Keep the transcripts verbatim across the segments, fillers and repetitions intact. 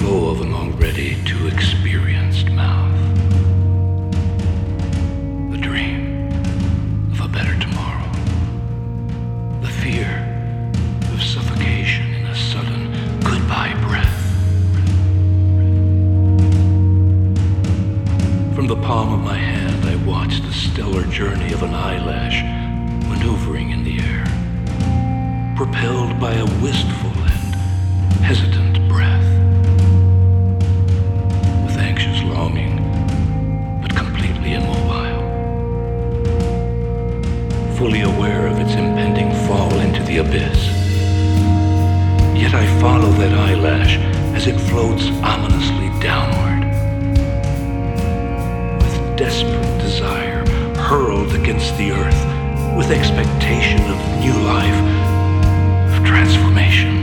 flow of an already too experienced mouth. The dream of a better tomorrow. The fear of suffocation in a sudden goodbye breath. From the palm of my hand, I watched the stellar journey of an eyelash maneuvering in the air, propelled by a wistful and hesitant breath. With anxious longing, but completely immobile. Fully aware of its impending fall into the abyss. Yet I follow that eyelash as it floats ominously downward. With desperate desire hurled against the earth, with expectation of new life, of transformation.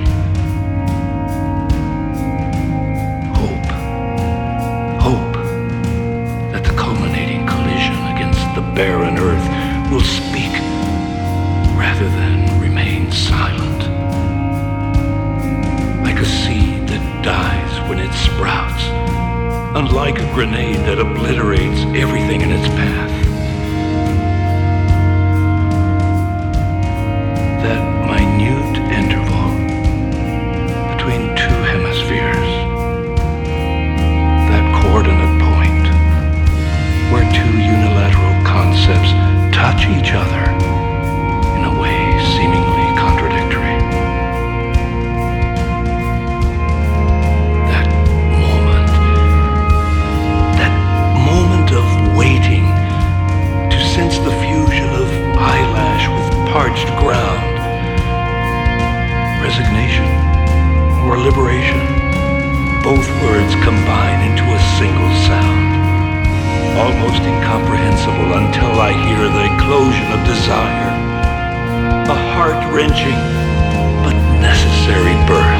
Hope. Hope that the culminating collision against the barren earth will speak rather than remain silent. Like a seed that dies when it sprouts, unlike a grenade that obliterates everything in its path. That minute interval between two hemispheres, that coordinate point where two unilateral concepts touch each other in a way seemingly contradictory. That moment, that moment of waiting to sense the fusion of eyelash with parched ground. Resignation or liberation, both words combine into a single sound, almost incomprehensible until I hear the eclosion of desire, a heart-wrenching but necessary birth.